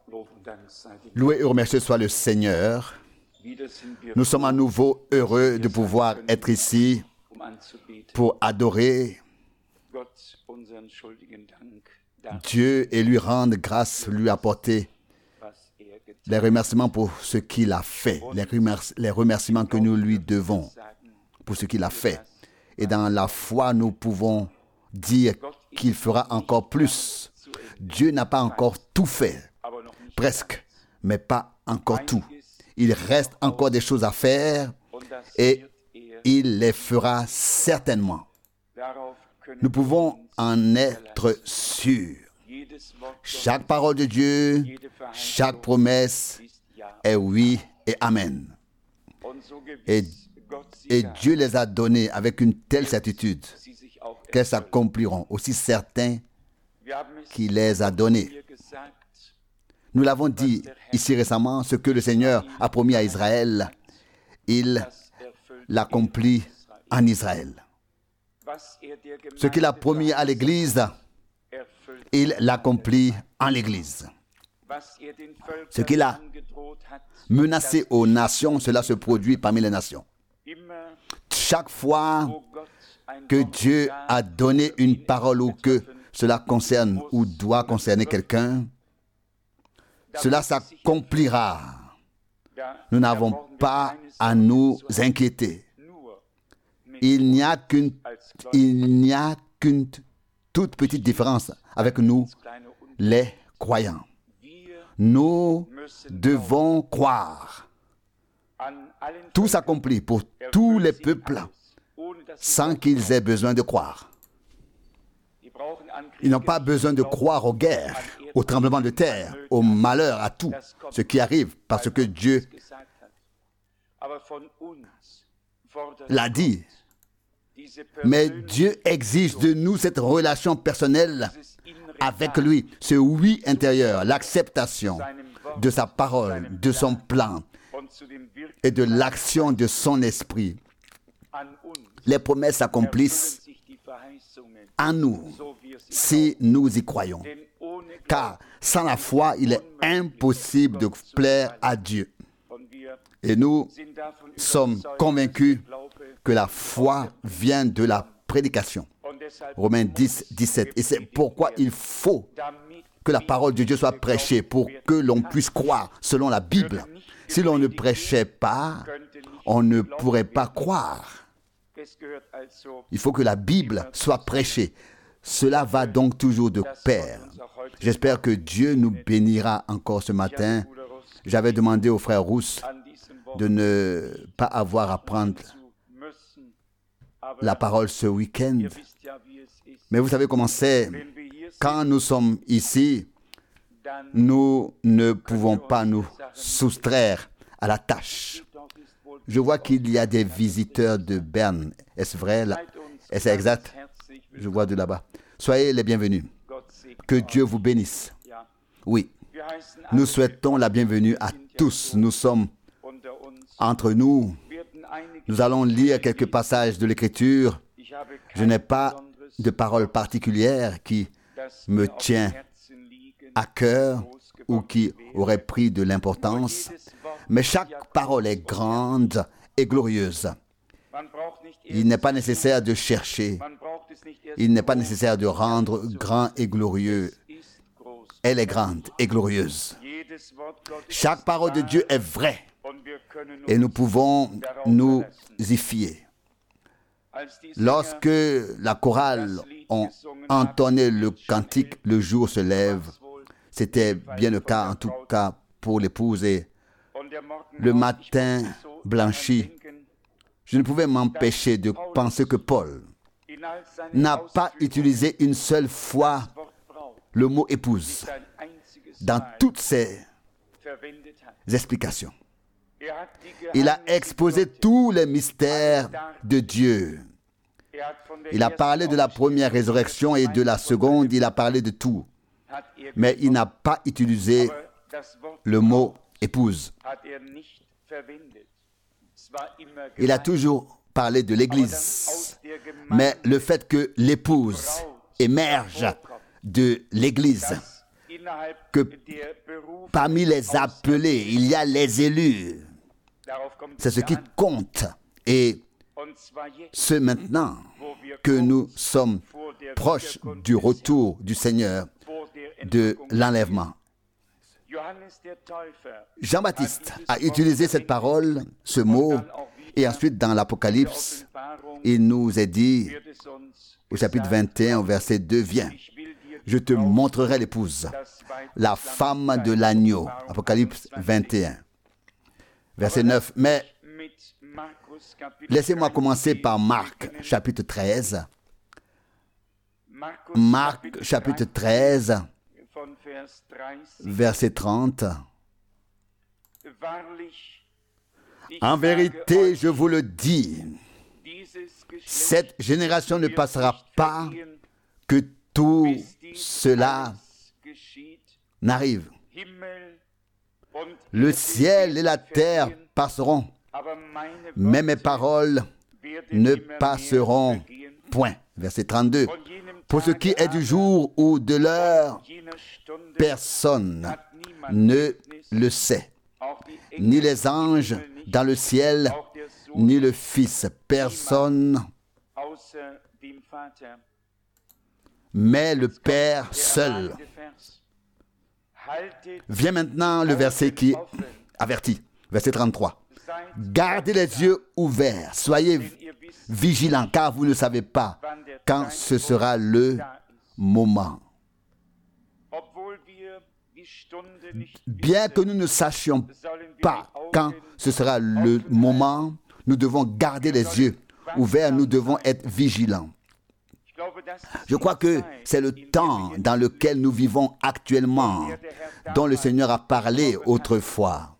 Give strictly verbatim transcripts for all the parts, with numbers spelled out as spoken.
Loué et remercié soit le Seigneur. Nous sommes à nouveau heureux de pouvoir être ici pour adorer Dieu et lui rendre grâce, lui apporter les remerciements pour ce qu'il a fait, les, remerci- les remerciements que nous lui devons pour ce qu'il a fait. Et dans la foi, nous pouvons dire qu'il fera encore plus. Dieu n'a pas encore tout fait, presque, mais pas encore tout. Il reste encore des choses à faire et il les fera certainement. Nous pouvons en être sûrs. Chaque parole de Dieu, chaque promesse est oui et amen. Et, et Dieu les a données avec une telle certitude qu'elles s'accompliront, aussi certain qu'il les a données. Nous l'avons dit ici récemment, ce que le Seigneur a promis à Israël, il l'accomplit en Israël. Ce qu'il a promis à l'Église, il l'accomplit en l'Église. Ce qu'il a menacé aux nations, cela se produit parmi les nations. Chaque fois que Dieu a donné une parole ou que cela concerne ou doit concerner quelqu'un, cela s'accomplira. Nous n'avons pas à nous inquiéter. Il n'y a qu'une, il n'y a qu'une toute petite différence avec nous, les croyants. Nous devons croire. Tout s'accomplit pour tous les peuples sans qu'ils aient besoin de croire. Ils n'ont pas besoin de croire aux guerres, aux tremblements de terre, au malheur, à tout ce qui arrive parce que Dieu l'a dit. Mais Dieu exige de nous cette relation personnelle avec lui, ce oui intérieur, l'acceptation de sa parole, de son plan et de l'action de son esprit. Les promesses s'accomplissent en nous si nous y croyons. Car sans la foi, il est impossible de plaire à Dieu. Et nous sommes convaincus que la foi vient de la prédication. Romains dix, dix-sept. Et c'est pourquoi il faut que la parole de Dieu soit prêchée pour que l'on puisse croire selon la Bible. Si l'on ne prêchait pas, on ne pourrait pas croire. Il faut que la Bible soit prêchée. Cela va donc toujours de pair. J'espère que Dieu nous bénira encore ce matin. J'avais demandé au frère Rousse de ne pas avoir à prendre la parole ce week-end. Mais vous savez comment c'est. Quand nous sommes ici, nous ne pouvons pas nous soustraire à la tâche. Je vois qu'il y a des visiteurs de Berne. Est-ce vrai? Là? Est-ce exact? Je vois de là-bas. Soyez les bienvenus. Que Dieu vous bénisse. Oui, nous souhaitons la bienvenue à tous. Nous sommes entre nous. Nous allons lire quelques passages de l'Écriture. Je n'ai pas de parole particulière qui me tient à cœur ou qui aurait pris de l'importance, mais chaque parole est grande et glorieuse. Il n'est pas nécessaire de chercher. Il n'est pas nécessaire de rendre grand et glorieux. Elle est grande et glorieuse. Chaque parole de Dieu est vraie et nous pouvons nous y fier. Lorsque la chorale ont entonné le cantique, le jour se lève. C'était bien le cas, en tout cas pour l'épouse. Et le matin blanchi, je ne pouvais m'empêcher de penser que Paul n'a pas utilisé une seule fois le mot épouse dans toutes ses explications. Il a exposé tous les mystères de Dieu. Il a parlé de la première résurrection et de la seconde, il a parlé de tout. Mais il n'a pas utilisé le mot épouse. Il a toujours parlé de l'Église. Mais le fait que l'épouse émerge de l'Église, que parmi les appelés, il y a les élus. C'est ce qui compte. Et ce maintenant que nous sommes proches du retour du Seigneur, de l'enlèvement. Jean-Baptiste a utilisé cette parole, ce mot, et ensuite dans l'Apocalypse, il nous est dit, au chapitre vingt et un, au verset deux, viens, je te montrerai l'épouse, la femme de l'agneau. Apocalypse vingt et un, verset neuf. Mais laissez-moi commencer par Marc, chapitre treize. Marc, chapitre treize, verset trente. En vérité, je vous le dis, cette génération ne passera pas que tout cela n'arrive. Le ciel et la terre passeront, mais mes paroles ne passeront point. Verset trente-deux. Pour ce qui est du jour ou de l'heure, personne ne le sait, ni les anges dans le ciel, ni le Fils. Personne, mais le Père seul. Vient maintenant le verset qui avertit, verset trente-trois. Gardez les yeux ouverts, soyez vigilants, car vous ne savez pas quand ce sera le moment. Bien que nous ne sachions pas quand ce sera le moment, nous devons garder les yeux ouverts, nous devons être vigilants. Je crois que c'est le temps dans lequel nous vivons actuellement, dont le Seigneur a parlé autrefois.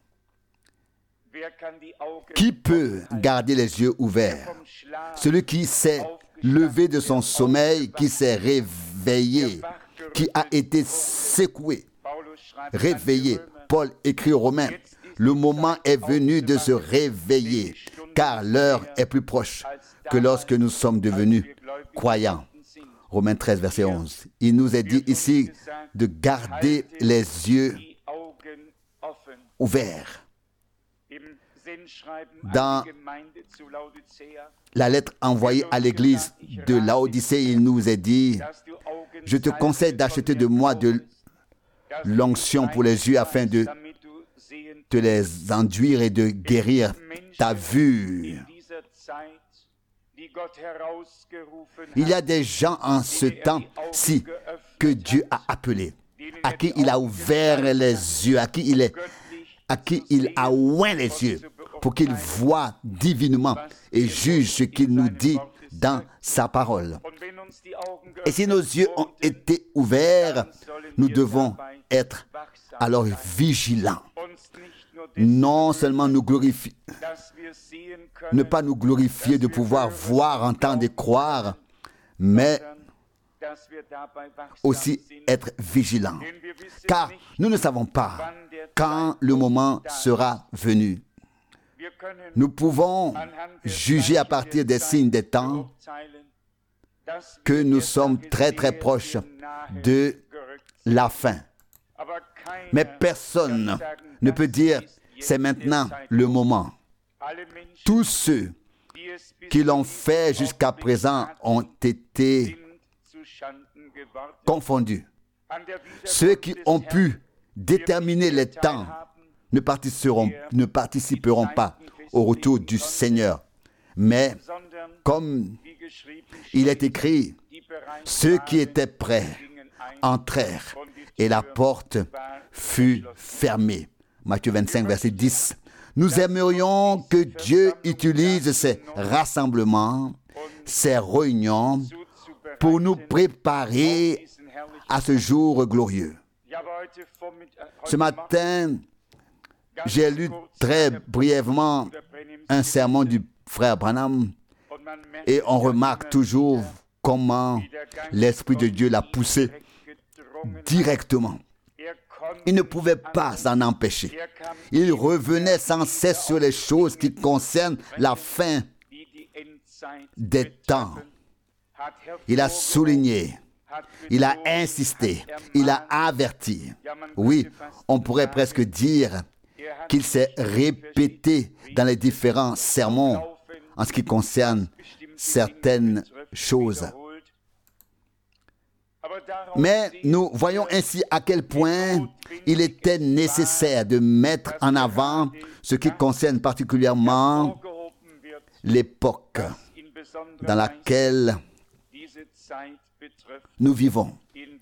Qui peut garder les yeux ouverts? Celui qui s'est levé de son sommeil, qui s'est réveillé, qui a été secoué, réveillé. Paul écrit aux Romains, le moment est venu de se réveiller, car l'heure est plus proche que lorsque nous sommes devenus croyants. Romains treize, verset onze. Il nous est dit ici de garder les yeux ouverts. Dans la lettre envoyée à l'église de Laodicée, il nous est dit, je te conseille d'acheter de moi de l'onction pour les yeux afin de te les enduire et de guérir ta vue. Il y a des gens en ce temps-ci que Dieu a appelés, à qui il a ouvert les yeux, à qui il, est, à qui il a oint les yeux, pour qu'ils voient divinement et jugent ce qu'il nous dit dans sa parole. Et si nos yeux ont été ouverts, nous devons être alors vigilants. Non seulement nous glorifier, ne pas nous glorifier de pouvoir voir, entendre et croire, mais aussi être vigilants. Car nous ne savons pas quand le moment sera venu. Nous pouvons juger à partir des signes des temps que nous sommes très très proches de la fin. Mais personne ne peut dire c'est maintenant le moment. Tous ceux qui l'ont fait jusqu'à présent ont été confondus. Ceux qui ont pu déterminer les temps ne participeront, ne participeront pas au retour du Seigneur. Mais comme il est écrit, ceux qui étaient prêts entrèrent et la porte fut fermée. Matthieu vingt-cinq, verset dix. Nous aimerions que Dieu utilise ces rassemblements, ces réunions, pour nous préparer à ce jour glorieux. Ce matin, j'ai lu très brièvement un sermon du frère Branham et on remarque toujours comment l'Esprit de Dieu l'a poussé directement. Il ne pouvait pas s'en empêcher. Il revenait sans cesse sur les choses qui concernent la fin des temps. Il a souligné Il a insisté, il a averti. Oui, on pourrait presque dire qu'il s'est répété dans les différents sermons en ce qui concerne certaines choses. Mais nous voyons ainsi à quel point il était nécessaire de mettre en avant ce qui concerne particulièrement l'époque dans laquelle nous vivons.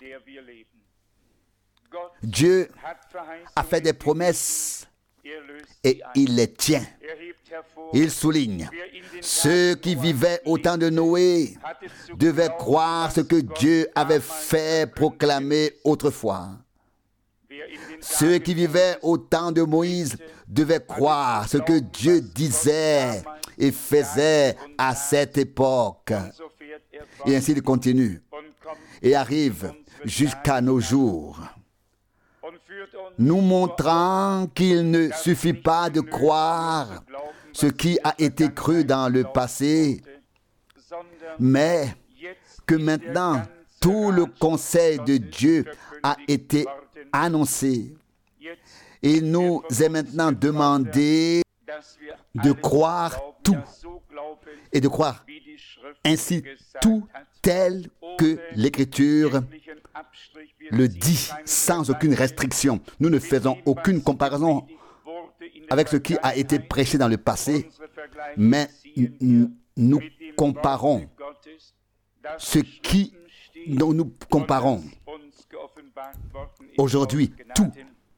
Dieu a fait des promesses et il les tient. Il souligne, ceux qui vivaient au temps de Noé devaient croire ce que Dieu avait fait proclamer autrefois. Ceux qui vivaient au temps de Moïse devaient croire ce que Dieu disait et faisait à cette époque. Et ainsi il continue et arrive jusqu'à nos jours, nous montrant qu'il ne suffit pas de croire ce qui a été cru dans le passé, mais que maintenant tout le conseil de Dieu a été annoncé. Il nous est maintenant demandé de croire tout et de croire ainsi tout tel que l'Écriture le dit, sans aucune restriction. Nous ne faisons aucune comparaison avec ce qui a été prêché dans le passé, mais nous comparons ce qui, dont nous comparons aujourd'hui tout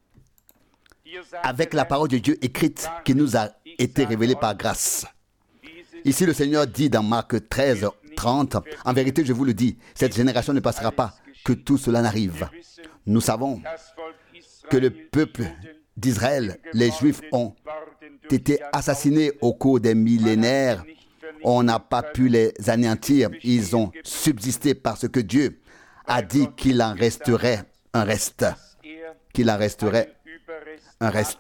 avec la parole de Dieu écrite qui nous a été révélée par grâce. Ici, le Seigneur dit dans Marc treize, trente, « En vérité, je vous le dis, cette génération ne passera pas que tout cela n'arrive. » Nous savons que le peuple d'Israël, les Juifs, ont été assassinés au cours des millénaires. On n'a pas pu les anéantir. Ils ont subsisté parce que Dieu a dit qu'il en resterait un reste. Qu'il en resterait un reste.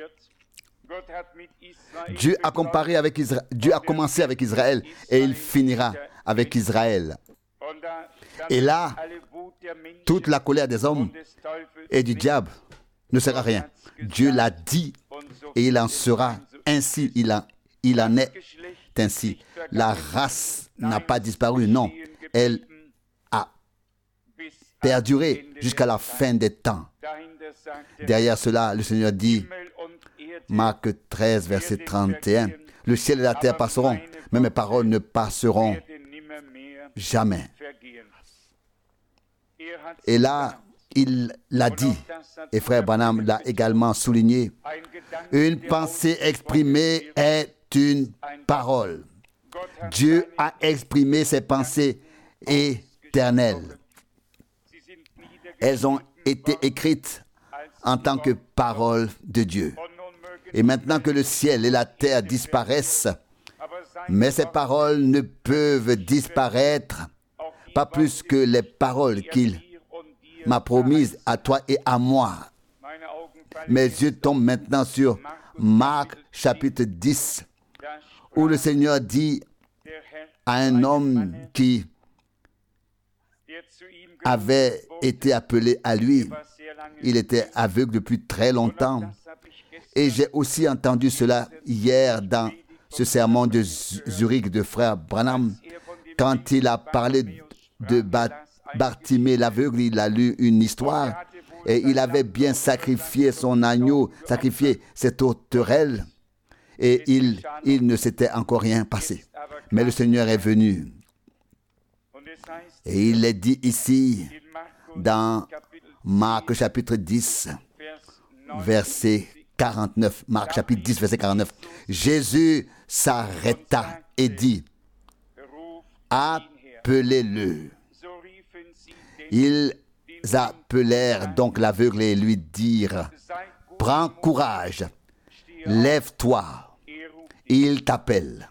Dieu a comparé avec Israël, Dieu a commencé avec Israël et il finira avec Israël. Et là, toute la colère des hommes et du diable ne sert à rien. Dieu l'a dit et il en sera ainsi, il en, il en est ainsi. La race n'a pas disparu, non, elle a perduré jusqu'à la fin des temps. Derrière cela, le Seigneur dit, Marc treize, verset trente et un, « Le ciel et la terre passeront, mais mes paroles ne passeront jamais. » Et là, il l'a dit, et frère Branham l'a également souligné, une pensée exprimée est une parole. Dieu a exprimé ses pensées éternelles. Elles ont été écrites en tant que parole de Dieu. Et maintenant que le ciel et la terre disparaissent, mais ces paroles ne peuvent disparaître, pas plus que les paroles qu'il m'a promises à toi et à moi. Mes yeux tombent maintenant sur Marc chapitre dix, où le Seigneur dit à un homme qui avait été appelé à lui, il était aveugle depuis très longtemps. Et j'ai aussi entendu cela hier dans ce sermon de Zurich de frère Branham. Quand il a parlé de Bartimée l'aveugle, il a lu une histoire et il avait bien sacrifié son agneau, sacrifié cette tourterelle et il, il ne s'était encore rien passé. Mais le Seigneur est venu. Et il est dit ici dans Marc chapitre dix, verset quarante-neuf. Marc chapitre dix, verset quarante-neuf. Jésus s'arrêta et dit, appelez-le. Ils appelèrent donc l'aveugle et lui dirent, prends courage, lève-toi, il t'appelle.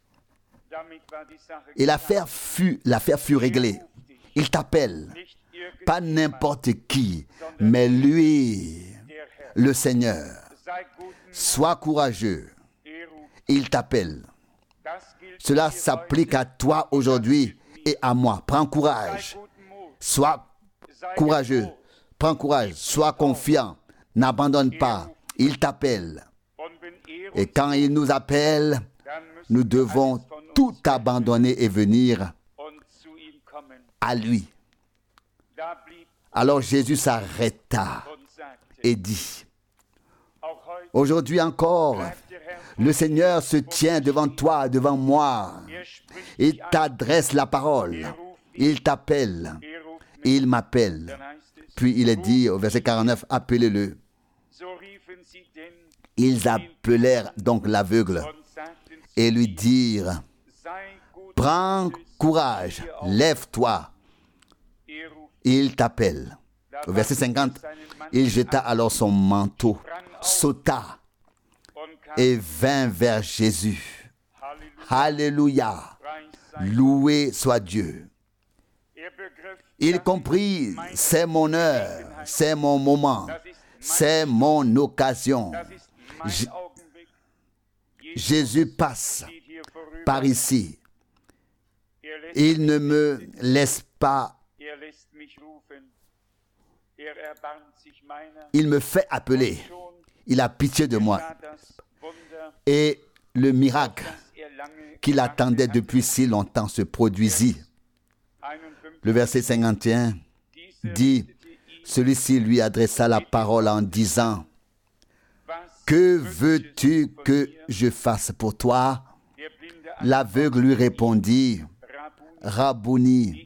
Et l'affaire fut, l'affaire fut réglée. Il t'appelle. Pas n'importe qui, mais lui, le Seigneur. Sois courageux. Il t'appelle. Cela s'applique à toi aujourd'hui et à moi. Prends courage. Sois courageux, prends courage, sois confiant, n'abandonne pas. Il t'appelle. Et quand il nous appelle, nous devons tout abandonner et venir à lui. Alors Jésus s'arrêta et dit, aujourd'hui encore, le Seigneur se tient devant toi, devant moi. Il t'adresse la parole. Il t'appelle. Il m'appelle. Puis il est dit au verset quarante-neuf, appelez-le. Ils appelèrent donc l'aveugle et lui dirent, prends courage, lève-toi. Il t'appelle. Au verset cinquante, il jeta alors son manteau, sauta et vint vers Jésus. Alléluia. Loué soit Dieu. Il comprit, c'est mon heure, c'est mon moment, c'est mon occasion. J- Jésus passe par ici. Il ne me laisse pas. Il me fait appeler. Il a pitié de moi. Et le miracle qu'il attendait depuis si longtemps se produisit. Le verset cinquante et un dit, celui-ci lui adressa la parole en disant, que veux-tu que je fasse pour toi? L'aveugle lui répondit, Rabouni,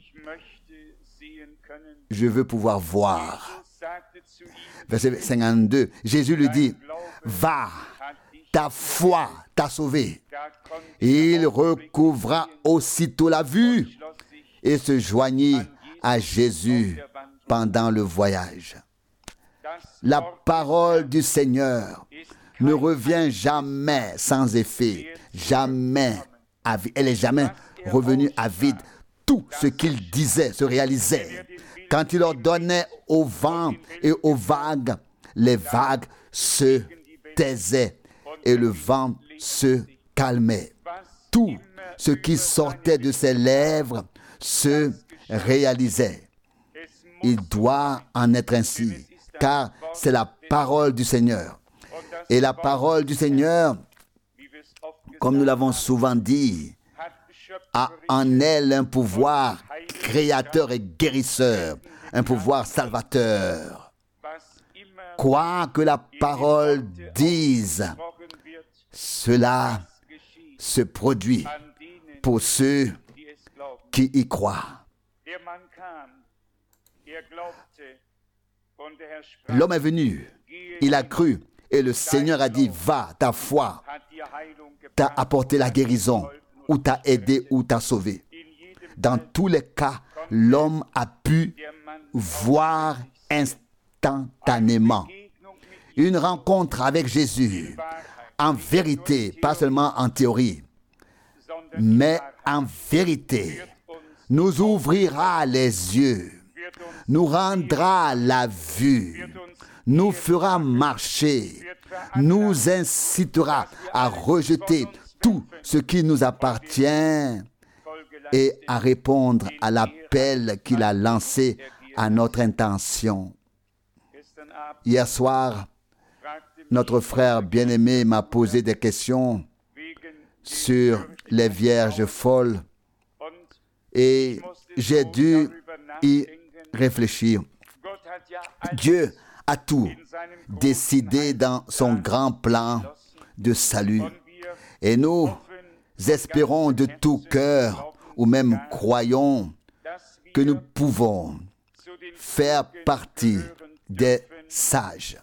je veux pouvoir voir. Verset cinquante-deux, Jésus lui dit, va, ta foi t'a sauvé. Il recouvra aussitôt la vue et se joignit à Jésus pendant le voyage. La parole du Seigneur ne revient jamais sans effet, jamais à vide. Elle n'est jamais revenue à vide. Tout ce qu'il disait se réalisait. Quand il ordonnait au vent et aux vagues, les vagues se taisaient et le vent se calmait. Tout ce qui sortait de ses lèvres se réalisait. Il doit en être ainsi, car c'est la parole du Seigneur. Et la parole du Seigneur, comme nous l'avons souvent dit, a en elle un pouvoir créateur et guérisseur, un pouvoir salvateur. Quoi que la parole dise, cela se produit pour ceux qui y croient. L'homme est venu, il a cru, et le Seigneur a dit, va, ta foi t'a apporté la guérison, ou t'a aidé, ou t'a sauvé. Dans tous les cas, l'homme a pu voir instantanément une rencontre avec Jésus, en vérité, pas seulement en théorie, mais en vérité, nous ouvrira les yeux, nous rendra la vue, nous fera marcher, nous incitera à rejeter tout ce qui nous appartient et à répondre à l'appel qu'il a lancé à notre intention. Hier soir, notre frère bien-aimé m'a posé des questions sur les vierges folles et j'ai dû y réfléchir. Dieu a tout décidé dans son grand plan de salut. Et nous espérons de tout cœur, ou même croyons, que nous pouvons faire partie des sages.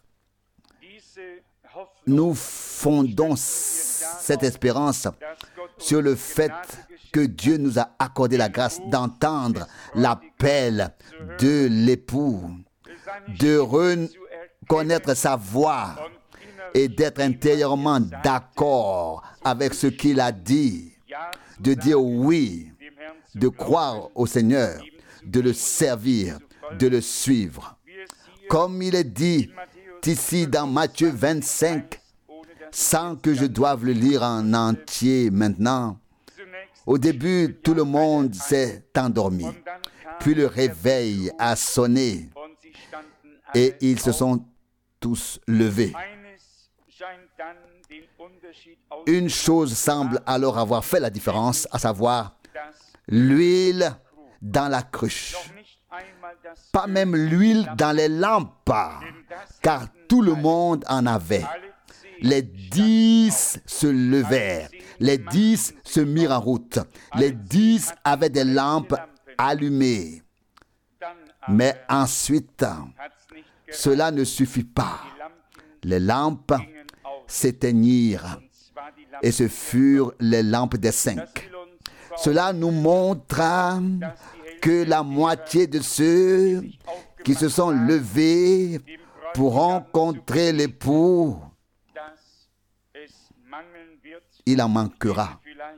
Nous fondons cette espérance sur le fait que Dieu nous a accordé la grâce d'entendre l'appel de l'époux, de reconnaître sa voix et d'être intérieurement d'accord avec ce qu'il a dit, de dire oui, de croire au Seigneur, de le servir, de le suivre. Comme il est dit ici dans Matthieu vingt-cinq, sans que je doive le lire en entier maintenant. Au début, tout le monde s'est endormi. Puis le réveil a sonné et ils se sont tous levés. Une chose semble alors avoir fait la différence, à savoir l'huile dans la cruche. Pas même l'huile dans les lampes, car tout le monde en avait. Les dix se levèrent, les dix se mirent en route, les dix avaient des lampes allumées. Mais ensuite, cela ne suffit pas. Les lampes s'éteignirent, et ce furent les lampes des cinq. Cela nous montre que la moitié de ceux qui se sont levés pour rencontrer l'époux, il en manquera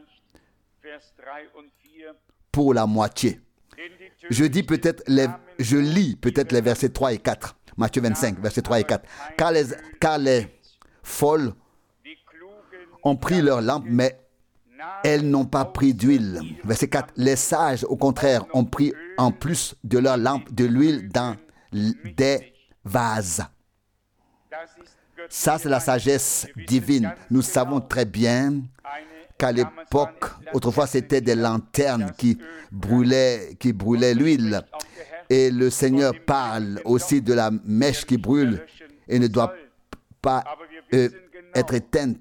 pour la moitié. Je dis peut-être les, je lis peut-être les versets trois et quatre. Matthieu vingt-cinq, versets trois et quatre. Car les, car les folles ont pris leur lampe, mais elles n'ont pas pris d'huile. Verset quatre. Les sages, au contraire, ont pris en plus de leur lampe de l'huile dans des vases. Ça, c'est la sagesse divine. Nous savons très bien qu'à l'époque, autrefois, c'était des lanternes qui brûlaient, qui brûlaient l'huile. Et le Seigneur parle aussi de la mèche qui brûle et ne doit pas euh, être éteinte.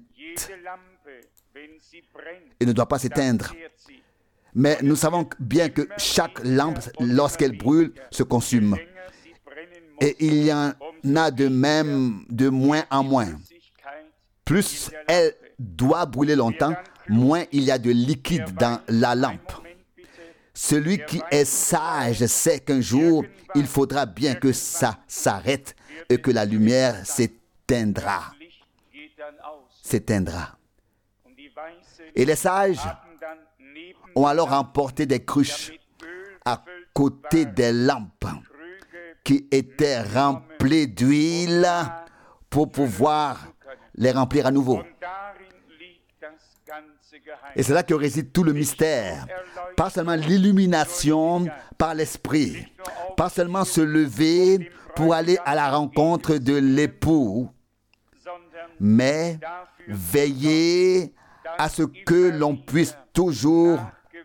Et ne doit pas s'éteindre. Mais nous savons bien que chaque lampe, lorsqu'elle brûle, se consume. Et il y en a de même de moins en moins. Plus elle doit brûler longtemps, moins il y a de liquide dans la lampe. Celui qui est sage sait qu'un jour, il faudra bien que ça s'arrête et que la lumière s'éteindra. S'éteindra. Et les sages ont alors emporté des cruches à côté des lampes qui étaient remplies d'huile pour pouvoir les remplir à nouveau. Et c'est là que réside tout le mystère. Pas seulement l'illumination par l'esprit, pas seulement se lever pour aller à la rencontre de l'époux, mais veiller à ce que l'on puisse toujours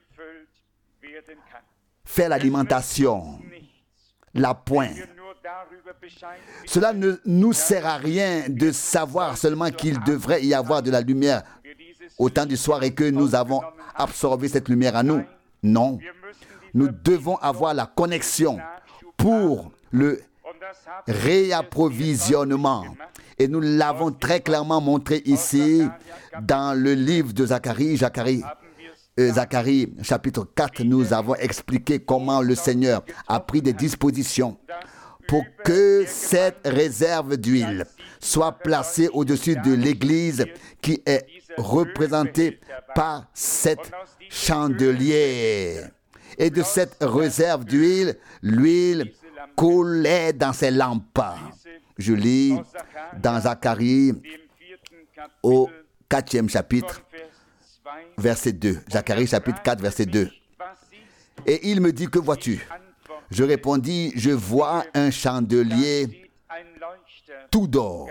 faire l'alimentation, l'appoint. Cela ne nous sert à rien de savoir seulement qu'il devrait y avoir de la lumière au temps du soir et que nous avons absorbé cette lumière à nous. Non, nous devons avoir la connexion pour le réapprovisionnement. Et nous l'avons très clairement montré ici dans le livre de Zacharie, Zacharie, euh, Zacharie chapitre quatre. Nous avons expliqué comment le Seigneur a pris des dispositions pour que cette réserve d'huile soit placée au-dessus de l'Église qui est représentée par cette chandelier. Et de cette réserve d'huile, l'huile coulait dans ses lampes. Je lis dans Zacharie au quatrième chapitre, verset deux. Zacharie chapitre quatre, verset deux. Et il me dit, que vois-tu? Je répondis, je vois un chandelier tout d'or,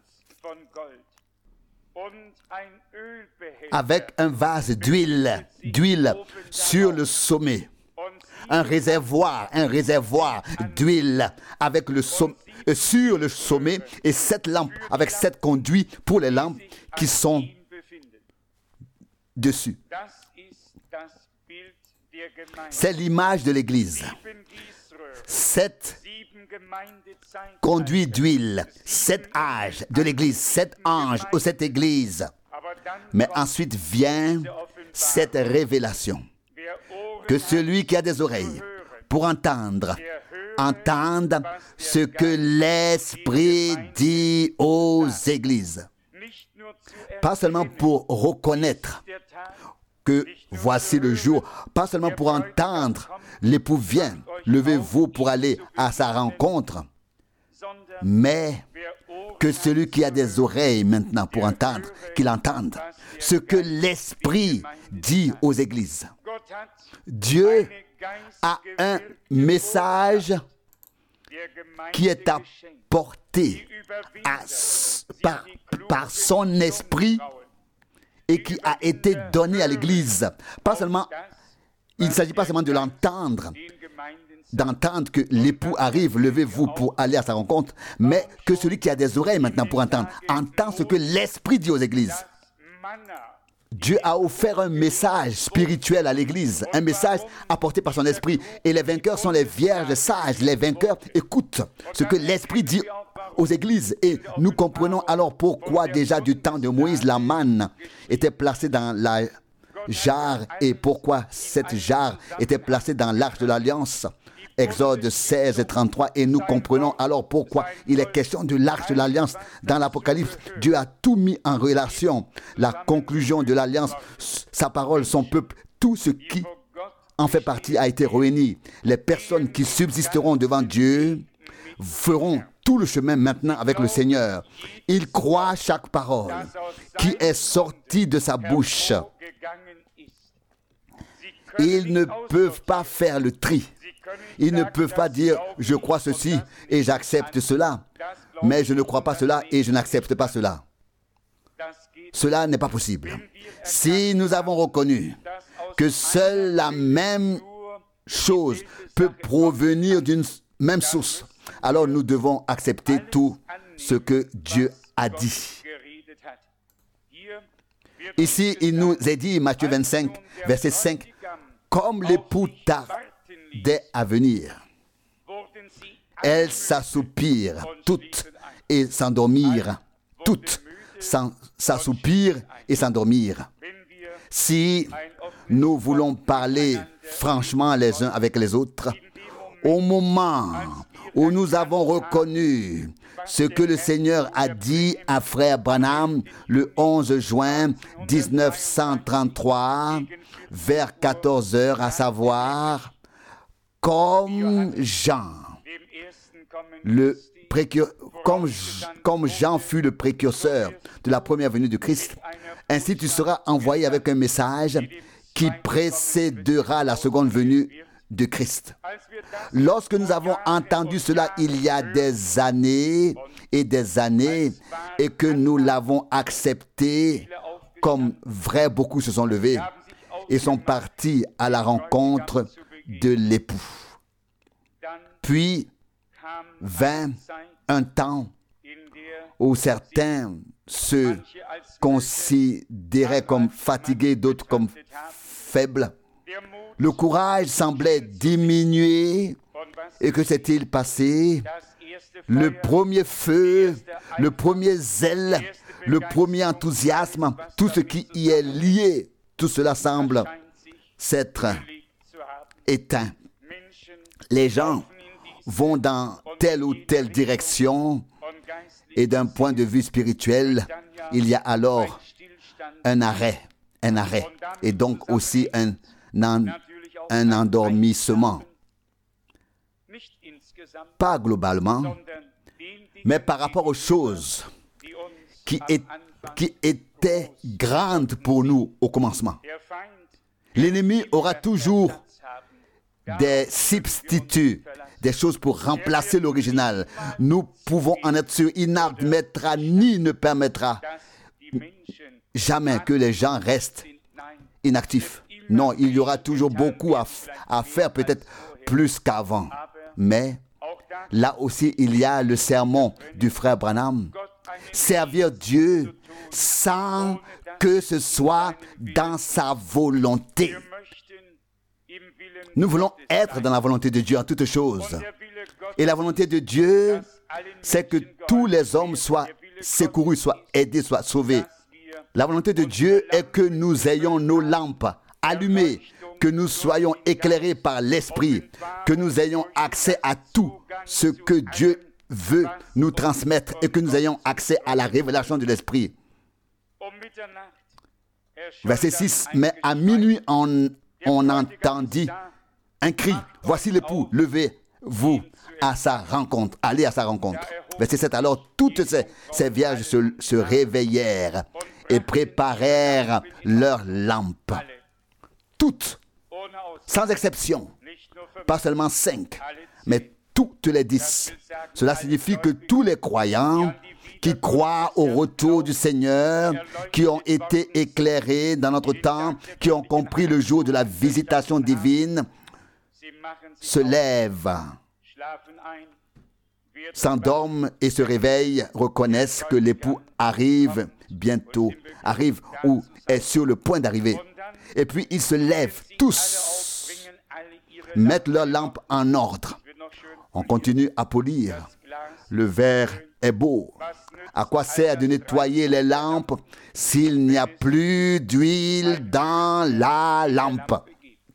avec un vase d'huile, d'huile sur le sommet. Un réservoir, un réservoir d'huile avec le som- euh, sur le sommet et sept lampes avec sept conduits pour les lampes qui sont dessus. C'est l'image de l'Église. Sept conduits d'huile, sept âges de l'Église, sept anges ou cette Église. Mais ensuite vient cette révélation. Que celui qui a des oreilles pour entendre, entende ce que l'Esprit dit aux églises. Pas seulement pour reconnaître que voici le jour, pas seulement pour entendre l'époux vient, levez-vous pour aller à sa rencontre, mais que celui qui a des oreilles maintenant pour entendre, qu'il entende ce que l'Esprit dit aux églises. Dieu à un message qui est apporté à, par, par son esprit et qui a été donné à l'Église. Pas seulement, il ne s'agit pas seulement de l'entendre, d'entendre que l'époux arrive, levez-vous pour aller à sa rencontre, mais que celui qui a des oreilles maintenant pour entendre, entend ce que l'Esprit dit aux églises. Dieu a offert un message spirituel à l'Église, un message apporté par son Esprit. Et les vainqueurs sont les vierges sages. Les vainqueurs écoutent ce que l'Esprit dit aux églises. Et nous comprenons alors pourquoi déjà du temps de Moïse, la manne était placée dans la jarre et pourquoi cette jarre était placée dans l'arche de l'Alliance. Exode seize et trente-trois, et nous comprenons alors pourquoi il est question de l'arche de l'Alliance. Dans l'Apocalypse, Dieu a tout mis en relation. La conclusion de l'Alliance, sa parole, son peuple, tout ce qui en fait partie a été réuni. Les personnes qui subsisteront devant Dieu feront tout le chemin maintenant avec le Seigneur. Ils croient chaque parole qui est sortie de sa bouche. Ils ne peuvent pas faire le tri. Ils ne peuvent pas dire « je crois ceci et j'accepte cela, mais je ne crois pas cela et je n'accepte pas cela ». Cela n'est pas possible. Si nous avons reconnu que seule la même chose peut provenir d'une même source, alors nous devons accepter tout ce que Dieu a dit. Ici, il nous est dit, Matthieu vingt-cinq, verset cinq, « Comme l'époux tardait à venir, elles s'assoupirent toutes et s'endormirent, toutes s'assoupirent et s'endormirent. » Si nous voulons parler franchement les uns avec les autres, au moment où nous avons reconnu ce que le Seigneur a dit à frère Branham le onze juin mille neuf cent trente-trois, vers quatorze heures, à savoir, comme Jean, le précurseur, comme, comme Jean fut le précurseur de la première venue de Christ, ainsi tu seras envoyé avec un message qui précédera la seconde venue de Christ. Lorsque nous avons entendu cela il y a des années et des années et que nous l'avons accepté comme vrai, beaucoup se sont levés et sont partis à la rencontre de l'époux. Puis vint un temps où certains se considéraient comme fatigués, d'autres comme faibles. Le courage semblait diminuer. Et que s'est-il passé? Le premier feu, le premier zèle, le premier enthousiasme, tout ce qui y est lié, tout cela semble s'être éteint. Les gens vont dans telle ou telle direction et d'un point de vue spirituel, il y a alors un arrêt, un arrêt et donc aussi un, un, un endormissement. Pas globalement, mais par rapport aux choses qui, est, qui étaient grandes pour nous au commencement. L'ennemi aura toujours des substituts, des choses pour remplacer l'original. Nous pouvons en être sûrs, il n'admettra ni ne permettra jamais que les gens restent inactifs. Non, il y aura toujours beaucoup à, à faire, peut-être plus qu'avant. Mais là aussi, il y a le sermon du frère Branham. Servir Dieu sans que ce soit dans sa volonté. Nous voulons être dans la volonté de Dieu en toutes choses. Et la volonté de Dieu, c'est que tous les hommes soient secourus, soient aidés, soient sauvés. La volonté de Dieu est que nous ayons nos lampes allumées, que nous soyons éclairés par l'Esprit, que nous ayons accès à tout ce que Dieu veut nous transmettre et que nous ayons accès à la révélation de l'Esprit. Verset six, mais à minuit, on, on entendit un cri. Voici l'époux, levez-vous à sa rencontre, allez à sa rencontre. Verset sept, alors toutes ces, ces vierges se, se réveillèrent et préparèrent leurs lampes. Toutes, sans exception. pas seulement cinq, mais toutes les dix. Cela signifie que tous les croyants qui croient au retour du Seigneur, qui ont été éclairés dans notre temps, qui ont compris le jour de la visitation divine, se lèvent, s'endorment et se réveillent, reconnaissent que l'époux arrive bientôt, arrive ou est sur le point d'arriver. Et puis ils se lèvent tous, mettent leur lampe en ordre. On continue à polir. Le verre est beau. À quoi sert de nettoyer les lampes s'il n'y a plus d'huile dans la lampe?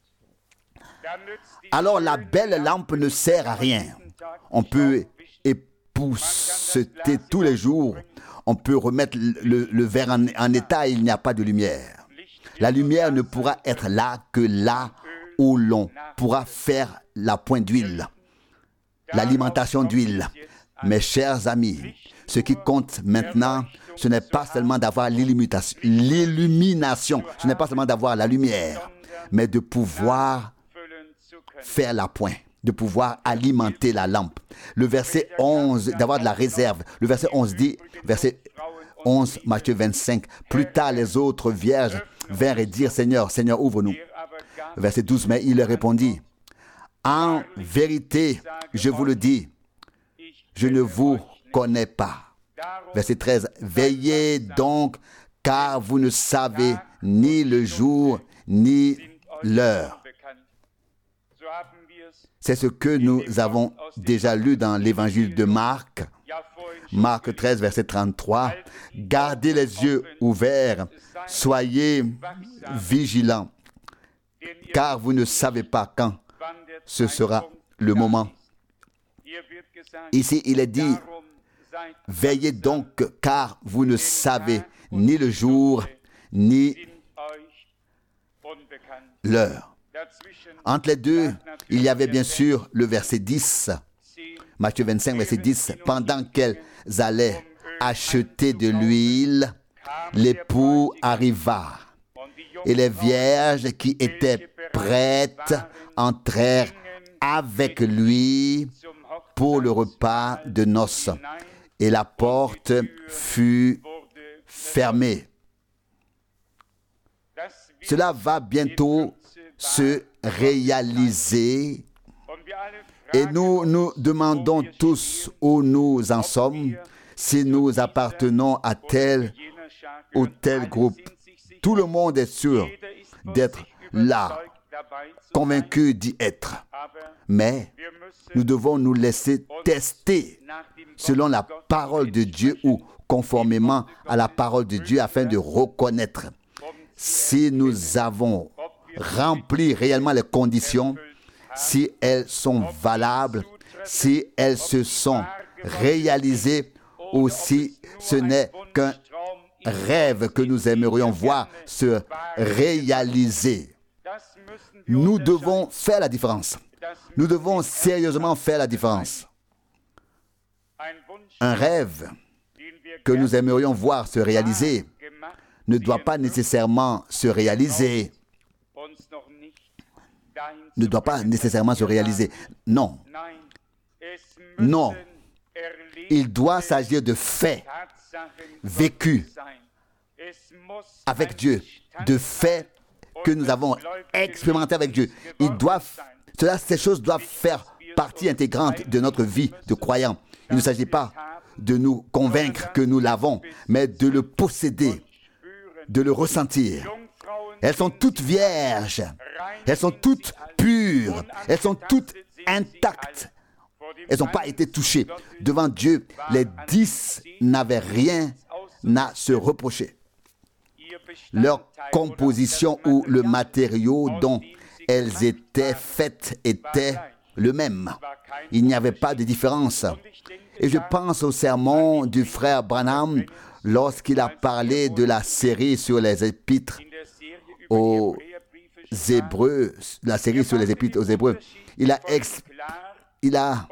Alors la belle lampe ne sert à rien. On peut épousseter tous les jours. On peut remettre le, le verre en, en état et il n'y a pas de lumière. La lumière ne pourra être là que là où l'on pourra faire la pointe d'huile, l'alimentation d'huile. Mes chers amis, ce qui compte maintenant, ce n'est pas seulement d'avoir l'illumination, ce n'est pas seulement d'avoir la lumière, mais de pouvoir faire la pointe, de pouvoir alimenter la lampe. Le verset onze, d'avoir de la réserve. Le verset onze dit, verset onze, Matthieu vingt-cinq, « Plus tard les autres vierges vinrent et dirent, Seigneur, Seigneur, ouvre-nous. » Verset douze, mais il leur répondit, « En vérité, je vous le dis, je ne vous connais pas. » Verset treize, « Veillez donc, car vous ne savez ni le jour, ni l'heure. » C'est ce que nous avons déjà lu dans l'évangile de Marc. Marc treize, verset trente-trois. « Gardez les yeux ouverts, soyez vigilants, car vous ne savez pas quand ce sera le moment. » Ici, il est dit, « Veillez donc, car vous ne savez ni le jour, ni l'heure. » Entre les deux, il y avait bien sûr le verset dix. Matthieu vingt-cinq, verset dix. « Pendant qu'elles allaient acheter de l'huile, l'époux arriva. Et les vierges qui étaient prêtes entrèrent avec lui pour le repas de noces. Et la porte fut fermée. » Cela va bientôt se réaliser et nous nous demandons tous où nous en sommes, si nous appartenons à tel ou tel groupe. Tout le monde est sûr d'être là, convaincu d'y être. Mais nous devons nous laisser tester selon la parole de Dieu ou conformément à la parole de Dieu afin de reconnaître si nous avons rempli réellement les conditions, si elles sont valables, si elles se sont réalisées ou si ce n'est qu'un rêve que nous aimerions voir se réaliser. Nous devons faire la différence. Nous devons sérieusement faire la différence. Un rêve que nous aimerions voir se réaliser ne doit pas nécessairement se réaliser. Ne doit pas nécessairement se réaliser. Non. Non. Il doit s'agir de faits vécus avec Dieu, de faits que nous avons expérimentés avec Dieu. Ils doivent, cela, ces choses doivent faire partie intégrante de notre vie de croyant. Il ne s'agit pas de nous convaincre que nous l'avons, mais de le posséder, de le ressentir. Elles sont toutes vierges, elles sont toutes pures, elles sont toutes intactes. Elles n'ont pas été touchées. Devant Dieu, les dix n'avaient rien à se reprocher. Leur composition ou le matériau dont elles étaient faites était le même. Il n'y avait pas de différence. Et je pense au sermon du frère Branham lorsqu'il a parlé de la série sur les épîtres aux Hébreux, la série sur les épîtres aux Hébreux. Il a, ex, il a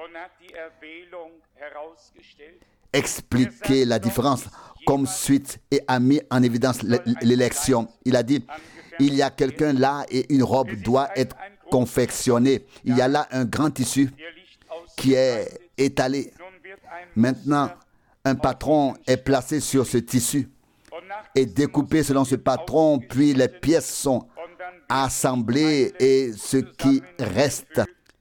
expliqué la différence comme suite et a mis en évidence l'élection. Il a dit, il y a quelqu'un là et une robe doit être confectionné. Il y a là un grand tissu qui est étalé. Maintenant, un patron est placé sur ce tissu et découpé selon ce patron, puis les pièces sont assemblées et ce qui reste,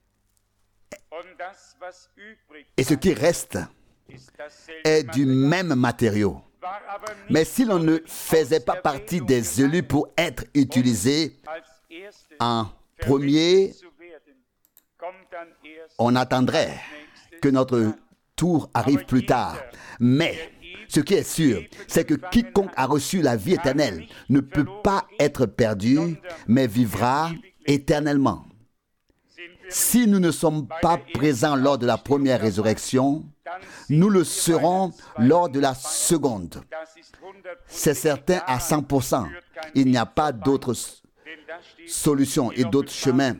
et ce qui reste est du même matériau. Mais si l'on ne faisait pas partie des élus pour être utilisés en premier, on attendrait que notre tour arrive plus tard. Mais ce qui est sûr, c'est que quiconque a reçu la vie éternelle ne peut pas être perdu, mais vivra éternellement. Si nous ne sommes pas présents lors de la première résurrection, nous le serons lors de la seconde. C'est certain à cent pour cent. Il n'y a pas d'autre solution et d'autres chemins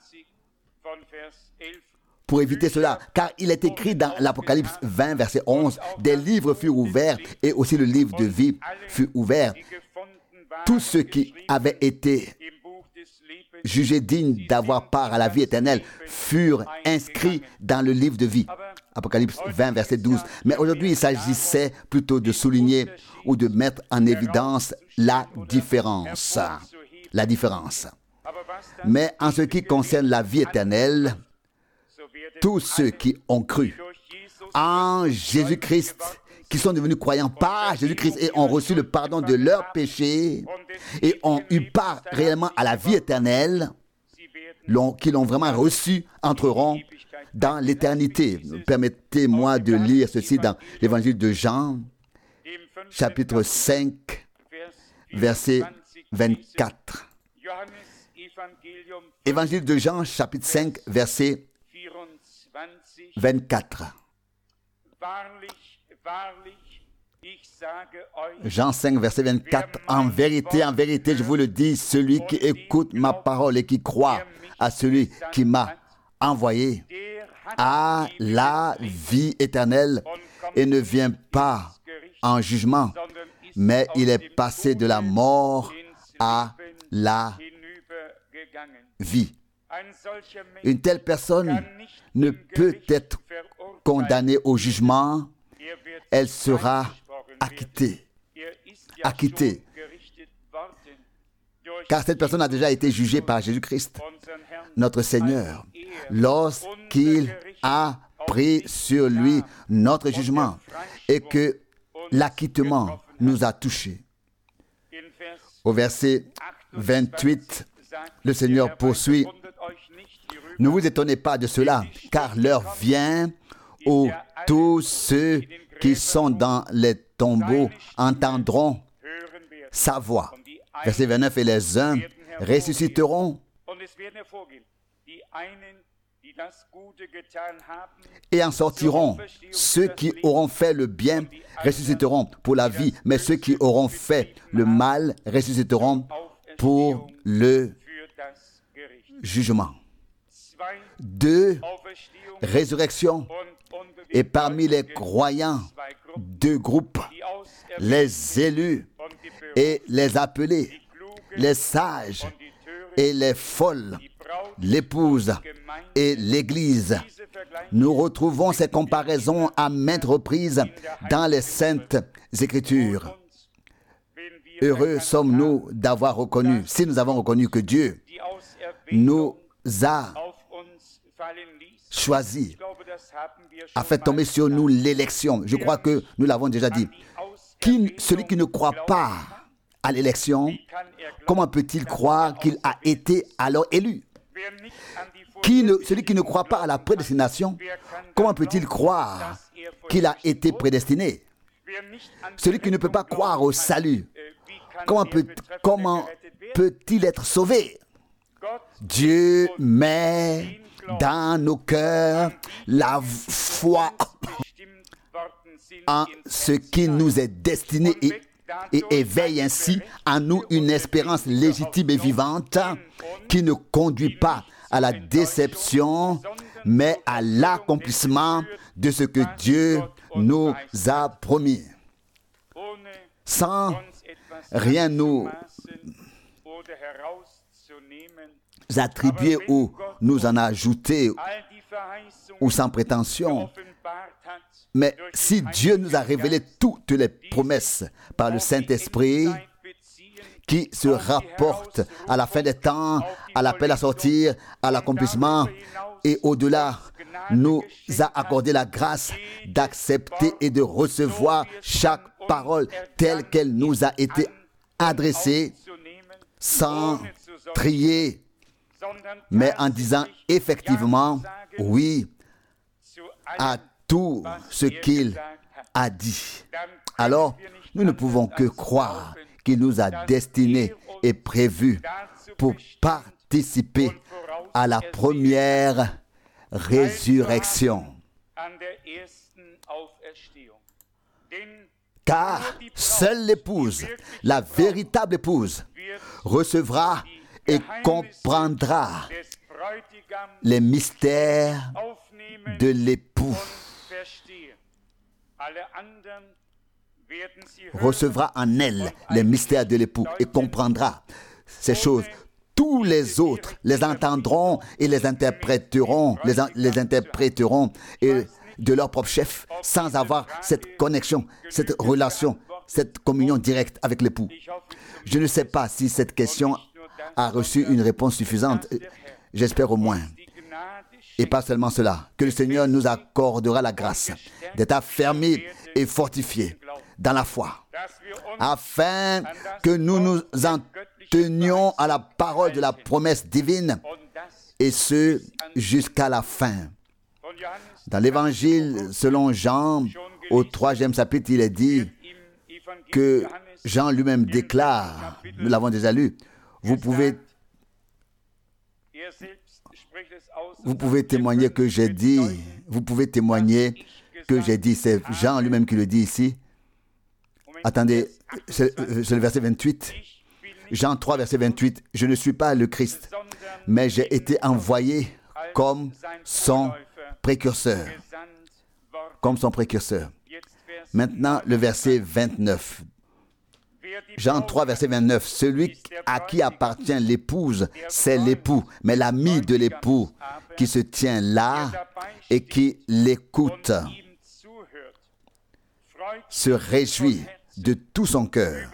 pour éviter cela, car il est écrit dans l'Apocalypse vingt, verset onze, des livres furent ouverts et aussi le livre de vie fut ouvert. Tous ceux qui avaient été jugés dignes d'avoir part à la vie éternelle furent inscrits dans le livre de vie. Apocalypse vingt, verset douze. Mais aujourd'hui, il s'agissait plutôt de souligner ou de mettre en évidence la différence. La différence. Mais en ce qui concerne la vie éternelle, tous ceux qui ont cru en Jésus-Christ, qui sont devenus croyants par Jésus-Christ et ont reçu le pardon de leurs péchés et ont eu part réellement à la vie éternelle, l'ont, qui l'ont vraiment reçu, entreront dans l'éternité. Permettez-moi de lire ceci dans l'évangile de Jean, chapitre cinq, verset vingt-quatre. Évangile de Jean, chapitre cinq, verset vingt-quatre. Jean cinq, verset vingt-quatre. En vérité, en vérité, je vous le dis, celui qui écoute ma parole et qui croit à celui qui m'a envoyé a la vie éternelle et ne vient pas en jugement, mais il est passé de la mort à la vie. Une telle personne ne peut être condamnée au jugement, elle sera acquittée. Acquittée. Car cette personne a déjà été jugée par Jésus-Christ, notre Seigneur, lorsqu'il a pris sur lui notre jugement et que l'acquittement nous a touchés. Au verset vingt-huit, le Seigneur poursuit: ne vous étonnez pas de cela, car l'heure vient où tous ceux qui sont dans les tombeaux entendront sa voix. Verset vingt-neuf, et les uns ressusciteront et en sortiront. Ceux qui auront fait le bien ressusciteront pour la vie, mais ceux qui auront fait le mal ressusciteront pour le jugement. Deux résurrections. Et parmi les croyants, deux groupes, les élus et les appelés, les sages et les folles, l'épouse et l'Église. Nous retrouvons ces comparaisons à maintes reprises dans les Saintes Écritures. Heureux sommes-nous d'avoir reconnu, si nous avons reconnu que Dieu nous a choisi, a fait tomber sur nous l'élection. Je crois que nous l'avons déjà dit. Qui, celui qui ne croit pas à l'élection, comment peut-il croire qu'il a été alors élu? Qui ne, celui qui ne croit pas à la prédestination, comment peut-il croire qu'il a été prédestiné? Celui qui ne peut pas croire au salut, comment, peut, comment peut-il être sauvé? Dieu met dans nos cœurs la foi en ce qui nous est destiné et, et éveille ainsi en nous une espérance légitime et vivante qui ne conduit pas à la déception, mais à l'accomplissement de ce que Dieu nous a promis. Sans rien nous attribuer ou nous en ajouter ou sans prétention. Mais si Dieu nous a révélé toutes les promesses par le Saint-Esprit qui se rapportent à la fin des temps, à l'appel à sortir, à l'accomplissement et au-delà, nous a accordé la grâce d'accepter et de recevoir chaque parole telle qu'elle nous a été adressée sans trier, mais en disant effectivement oui à tout ce qu'il a dit. Alors, nous ne pouvons que croire qu'il nous a destinés et prévus pour participer à la première résurrection. Car seule l'épouse, la véritable épouse, recevra et comprendra les mystères de l'époux. Recevra en elle les mystères de l'époux et comprendra ces choses. Tous les autres les entendront et les interpréteront, les, les interpréteront et de leur propre chef, sans avoir cette connexion, cette relation, cette communion directe avec l'époux. Je ne sais pas si cette question a reçu une réponse suffisante. J'espère au moins. Et pas seulement cela, que le Seigneur nous accordera la grâce d'être affermis et fortifiés dans la foi, afin que nous nous en tenions à la parole de la promesse divine, et ce, jusqu'à la fin. Dans l'Évangile selon Jean, au troisième chapitre, il est dit que Jean lui-même déclare, nous l'avons déjà lu, vous pouvez, vous pouvez témoigner que j'ai dit, vous pouvez témoigner que j'ai dit, c'est Jean lui-même qui le dit ici. Attendez, c'est le verset vingt-huit. Jean trois, verset vingt-huit. Je ne suis pas le Christ, mais j'ai été envoyé comme son précurseur. Comme son précurseur. Maintenant, le verset vingt-neuf. Jean trois, verset vingt-neuf. Celui à qui appartient l'épouse, c'est l'époux. Mais l'ami de l'époux qui se tient là et qui l'écoute se réjouit de tout son cœur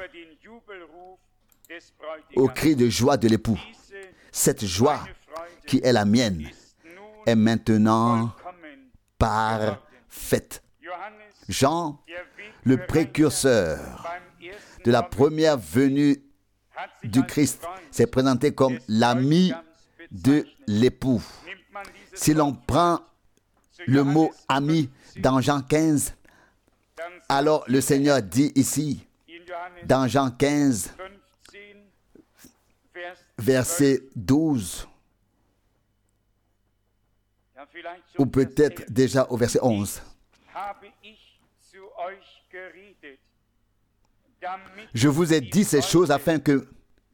au cri de joie de l'époux. Cette joie qui est la mienne est maintenant parfaite. Jean, le précurseur de la première venue du Christ, s'est présenté comme l'ami de l'époux. Si l'on prend le mot ami dans Jean quinze, alors le Seigneur dit ici, dans Jean quinze, verset douze, ou peut-être déjà au verset onze. Je vous ai dit ces choses afin que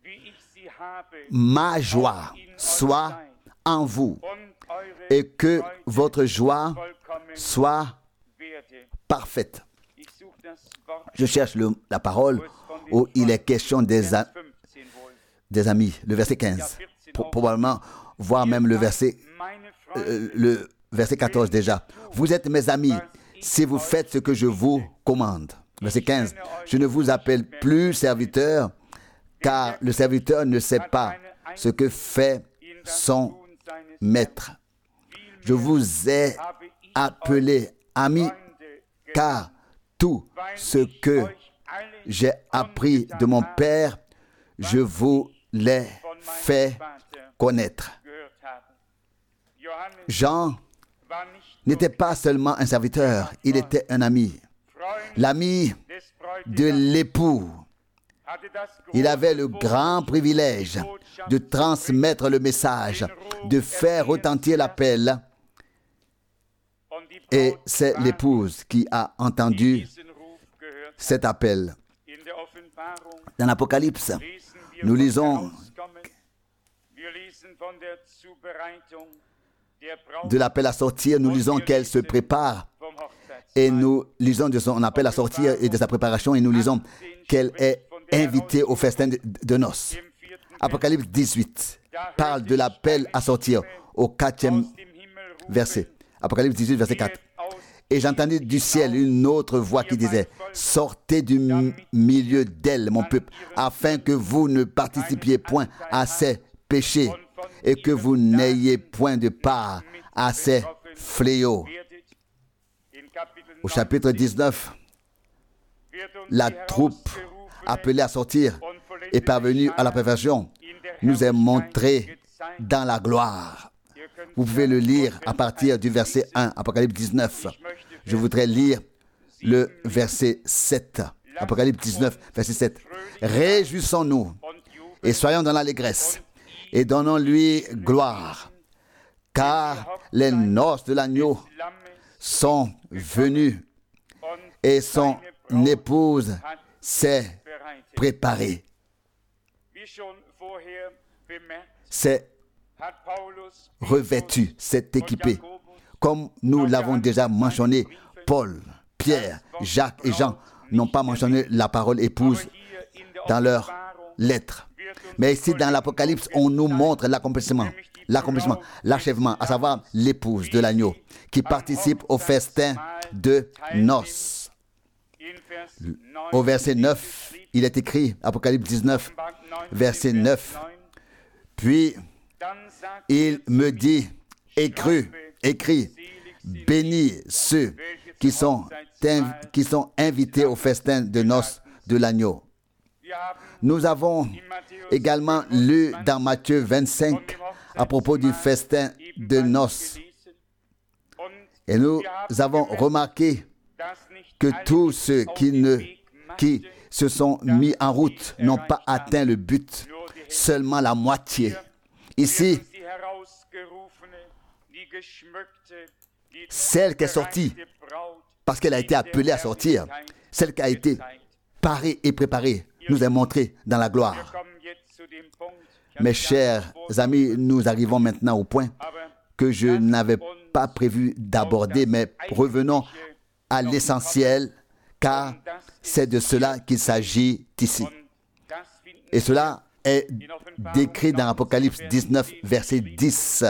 ma joie soit en vous et que votre joie soit parfaite. Je cherche le, la parole où il est question des, a, des amis, le verset quinze. Pro- probablement, voire même le verset, euh, le verset quatorze déjà. Vous êtes mes amis si vous faites ce que je vous commande. Verset quinze. Je ne vous appelle plus serviteur, car le serviteur ne sait pas ce que fait son maître. Je vous ai appelé amis, car tout ce que j'ai appris de mon Père, je vous l'ai fait connaître. Jean n'était pas seulement un serviteur, il était un ami. L'ami de l'époux. Il avait le grand privilège de transmettre le message, de faire retentir l'appel. Et c'est l'épouse qui a entendu cet appel. Dans l'Apocalypse, nous lisons de l'appel à sortir, nous lisons qu'elle se prépare. Et nous lisons de son appel à sortir et de sa préparation, et nous lisons qu'elle est invitée au festin de, de noces. Apocalypse dix-huit parle de l'appel à sortir au quatrième verset. Apocalypse dix-huit, verset quatre. Et j'entendis du ciel une autre voix qui disait, sortez du milieu d'elle, mon peuple, afin que vous ne participiez point à ses péchés et que vous n'ayez point de part à ses fléaux. Au chapitre dix-neuf, la troupe appelée à sortir est parvenue à la perfection, nous est montrée dans la gloire. Vous pouvez le lire à partir du verset un, Apocalypse dix-neuf. Je voudrais lire le verset sept. Apocalypse dix-neuf, verset sept. Réjouissons-nous et soyons dans l'allégresse et donnons-lui gloire, car les noces de l'agneau sont venues et son épouse s'est préparée. C'est revêtu, c'est équipé. Comme nous l'avons déjà mentionné, Paul, Pierre, Jacques et Jean n'ont pas mentionné la parole épouse dans leurs lettres. Mais ici, dans l'Apocalypse, on nous montre l'accomplissement, l'accomplissement, l'achèvement, à savoir l'épouse de l'agneau, qui participe au festin de noces. Au verset neuf, il est écrit, Apocalypse dix-neuf, verset neuf, puis il me dit, écris, écris, bénis ceux qui sont, qui sont invités au festin de noces de l'agneau. Nous avons également lu dans Matthieu vingt-cinq à propos du festin de noces. Et nous avons remarqué que tous ceux qui, ne, qui se sont mis en route n'ont pas atteint le but, seulement la moitié. Ici, celle qui est sortie, parce qu'elle a été appelée à sortir, celle qui a été parée et préparée, nous est montrée dans la gloire. Mes chers amis, nous arrivons maintenant au point que je n'avais pas prévu d'aborder, mais revenons à l'essentiel, car c'est de cela qu'il s'agit ici. Et cela est décrit dans Apocalypse dix-neuf, verset dix.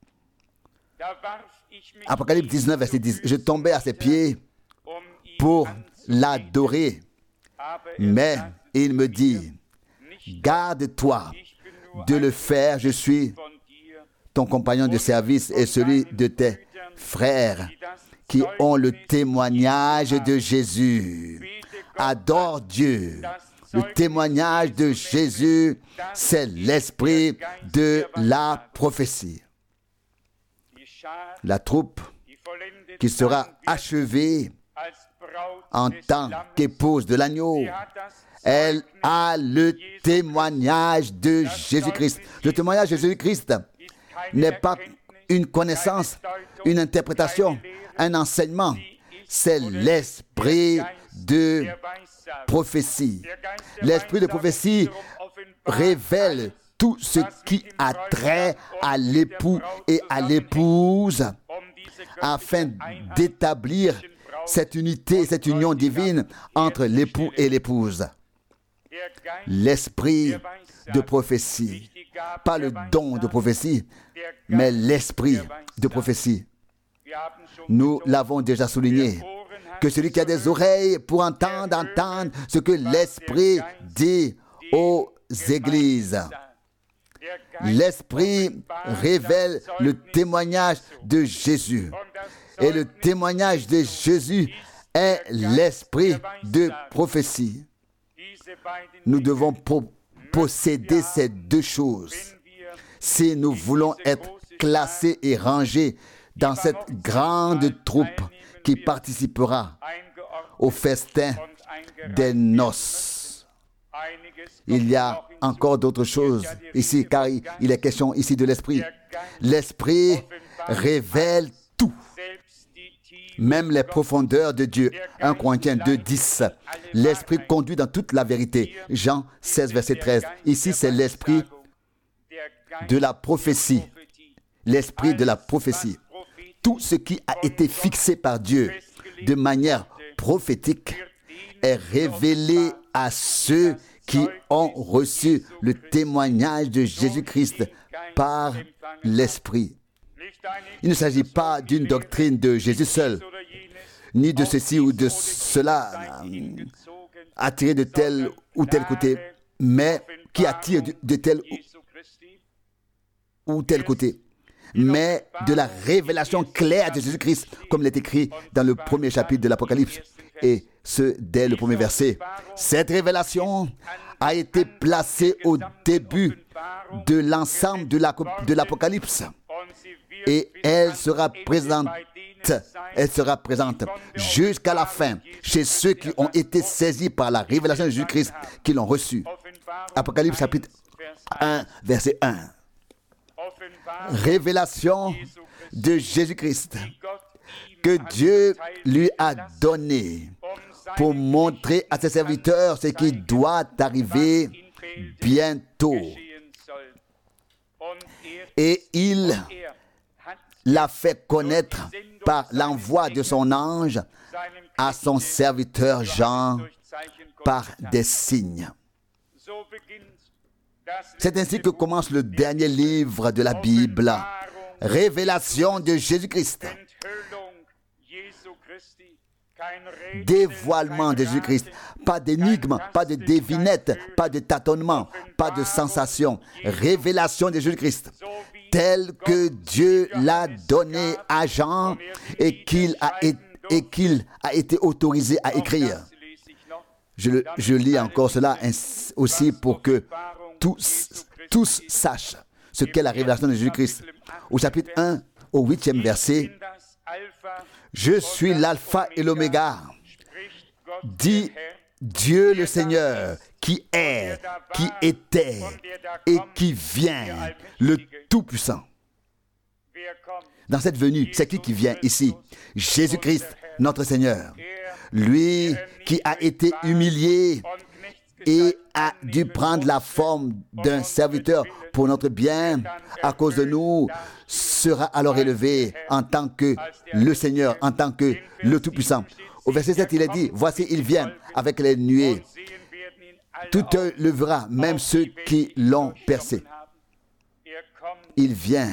Apocalypse dix-neuf, verset dix. Je tombais à ses pieds pour l'adorer, mais il me dit, garde-toi de le faire, je suis ton compagnon de service et celui de tes frères qui ont le témoignage de Jésus. Adore Dieu. Le témoignage de Jésus, c'est l'esprit de la prophétie. La troupe qui sera achevée en tant qu'épouse de l'agneau, elle a le témoignage de Jésus-Christ. Le témoignage de Jésus-Christ n'est pas une connaissance, une interprétation, un enseignement. C'est l'esprit de prophétie. L'esprit de prophétie révèle tout ce qui a trait à l'époux et à l'épouse afin d'établir cette unité, cette union divine entre l'époux et l'épouse. L'esprit de prophétie, pas le don de prophétie, mais l'esprit de prophétie. Nous l'avons déjà souligné, que celui qui a des oreilles pour entendre, entendre ce que l'Esprit dit aux églises. L'Esprit révèle le témoignage de Jésus. Et le témoignage de Jésus est l'esprit de prophétie. Nous devons po- posséder ces deux choses si nous voulons être classés et rangés dans cette grande troupe qui participera au festin des noces. Il y a encore d'autres choses ici, car il est question ici de l'esprit. L'esprit révèle tout, même les profondeurs de Dieu. un Corinthiens deux, dix. L'esprit conduit dans toute la vérité. Jean seize, verset treize. Ici, c'est l'esprit de la prophétie. L'esprit de la prophétie. Tout ce qui a été fixé par Dieu de manière prophétique est révélé à ceux qui ont reçu le témoignage de Jésus-Christ par l'Esprit. Il ne s'agit pas d'une doctrine de Jésus seul, ni de ceci ou de cela, attiré de tel ou tel côté, mais qui attire de tel ou tel côté, mais de la révélation claire de Jésus-Christ, comme il est écrit dans le premier chapitre de l'Apocalypse, et ce, dès le premier verset. Cette révélation a été placée au début de l'ensemble de l'Apocalypse, et elle sera présente, elle sera présente jusqu'à la fin, chez ceux qui ont été saisis par la révélation de Jésus-Christ, qui l'ont reçu. Apocalypse chapitre un, verset un. Révélation de Jésus-Christ que Dieu lui a donné pour montrer à ses serviteurs ce qui doit arriver bientôt. Et il l'a fait connaître par l'envoi de son ange à son serviteur Jean par des signes. C'est ainsi que commence le dernier livre de la Bible, Révélation de Jésus-Christ. Dévoilement de Jésus-Christ. Pas d'énigme, pas de devinette, pas de tâtonnement, pas de sensation. Révélation de Jésus-Christ. Tel que Dieu l'a donné à Jean et qu'il a, et qu'il a été autorisé à écrire. Je, je lis encore cela aussi pour que tous, tous sachent ce qu'est la révélation de Jésus-Christ. Au chapitre un, au huitième verset, « Je suis l'alpha et l'oméga, dit Dieu le Seigneur, qui est, qui était et qui vient, le Tout-Puissant. » Dans cette venue, c'est qui qui vient ici? Jésus-Christ, notre Seigneur. Lui qui a été humilié et a dû prendre la forme d'un serviteur pour notre bien, à cause de nous, sera alors élevé en tant que le Seigneur, en tant que le Tout-Puissant. Au verset sept, il est dit, « Voici, il vient avec les nuées. Tout œil le verra, même ceux qui l'ont percé. » Il vient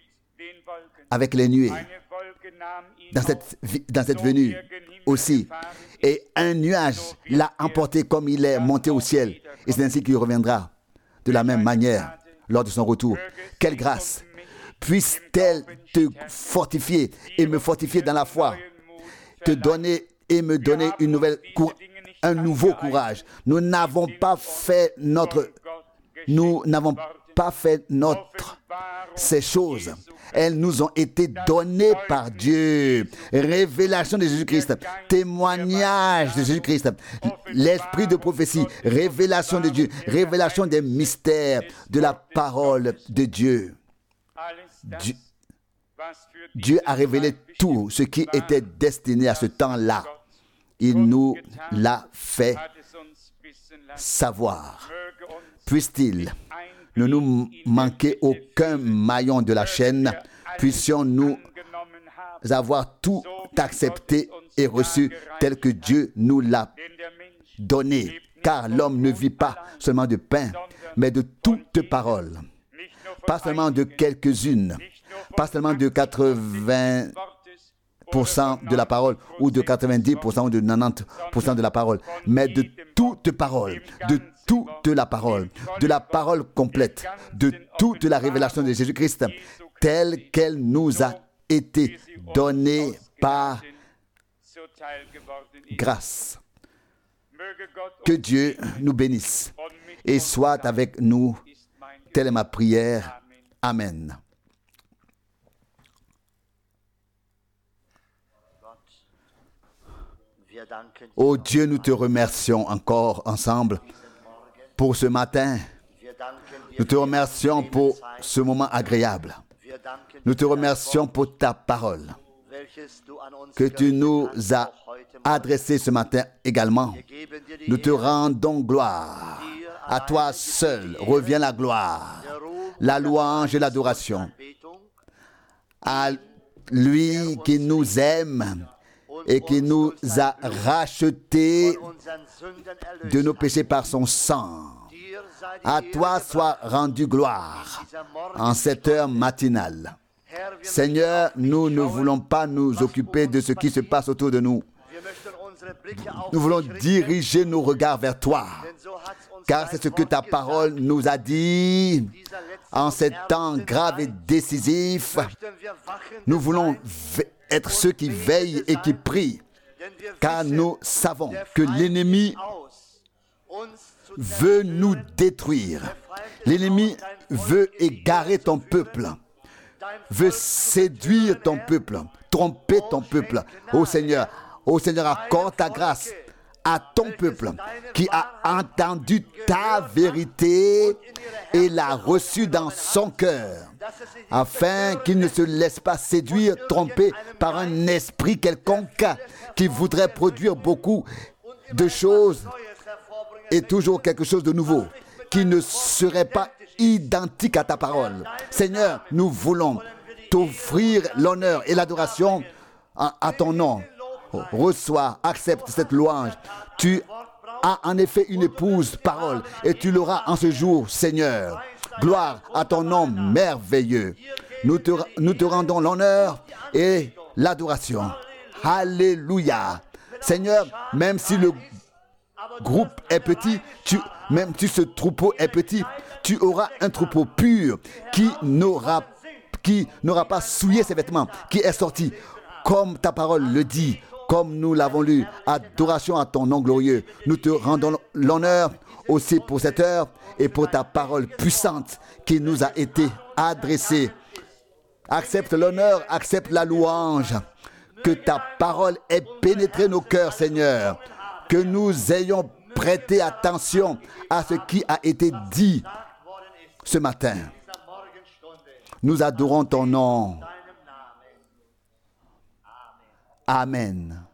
avec les nuées dans cette, dans cette venue aussi. Et un nuage l'a emporté comme il est monté au ciel. Et c'est ainsi qu'il reviendra de la même manière lors de son retour. Quelle grâce! Puisse-t-elle te fortifier et me fortifier dans la foi, te donner et me donner une nouvelle cour- un nouveau courage. Nous n'avons pas fait notre, nous n'avons pas fait notre, ces choses. Elles nous ont été données par Dieu. Révélation de Jésus-Christ, témoignage de Jésus-Christ, l'esprit de prophétie, révélation de Dieu, révélation des mystères de la parole de Dieu. Dieu, Dieu a révélé tout ce qui était destiné à ce temps-là. Il nous l'a fait savoir. Puisse-t-il ne nous manquer aucun maillon de la chaîne, puissions-nous avoir tout accepté et reçu tel que Dieu nous l'a donné. Car l'homme ne vit pas seulement de pain, mais de toute parole. Pas seulement de quelques-unes, pas seulement de quatre-vingts pour cent de la parole, ou de quatre-vingt-dix pour cent ou de quatre-vingt-dix pour cent de la parole, mais de toute parole, de toute la parole, de la parole complète, de toute la révélation de Jésus-Christ, telle qu'elle nous a été donnée par grâce. Que Dieu nous bénisse et soit avec nous. Telle est ma prière. Amen. Oh Dieu, nous te remercions encore ensemble pour ce matin. Nous te remercions pour ce moment agréable. Nous te remercions pour ta parole que tu nous as adressée ce matin également. Nous te rendons gloire. À toi seul revient la gloire, la louange et l'adoration. À lui qui nous aime et qui nous a rachetés de nos péchés par son sang. À toi soit rendue gloire en cette heure matinale. Seigneur, nous ne voulons pas nous occuper de ce qui se passe autour de nous. Nous voulons diriger nos regards vers toi, car c'est ce que ta parole nous a dit. En ces temps graves et décisifs, nous voulons être ceux qui veillent et qui prient, car nous savons que l'ennemi veut nous détruire. L'ennemi veut égarer ton peuple, veut séduire ton peuple, tromper ton peuple. Ô Seigneur, ô Seigneur, accorde ta grâce à ton peuple qui a entendu ta vérité et l'a reçue dans son cœur, afin qu'il ne se laisse pas séduire, tromper par un esprit quelconque qui voudrait produire beaucoup de choses et toujours quelque chose de nouveau, qui ne serait pas identique à ta parole. Seigneur, nous voulons t'offrir l'honneur et l'adoration à, à ton nom. Reçois, accepte cette louange. Tu as en effet une épouse, parole, et tu l'auras en ce jour, Seigneur. Gloire à ton nom merveilleux. Nous te, nous te rendons l'honneur et l'adoration. Alléluia. Seigneur, même si le groupe est petit, tu, même si ce troupeau est petit, tu auras un troupeau pur qui n'aura, qui n'aura pas souillé ses vêtements, qui est sorti, comme ta parole le dit, comme nous l'avons lu. Adoration à ton nom glorieux. Nous te rendons l'honneur aussi pour cette heure et pour ta parole puissante qui nous a été adressée. Accepte l'honneur, accepte la louange. Que ta parole ait pénétré nos cœurs, Seigneur. Que nous ayons prêté attention à ce qui a été dit ce matin. Nous adorons ton nom. Amen.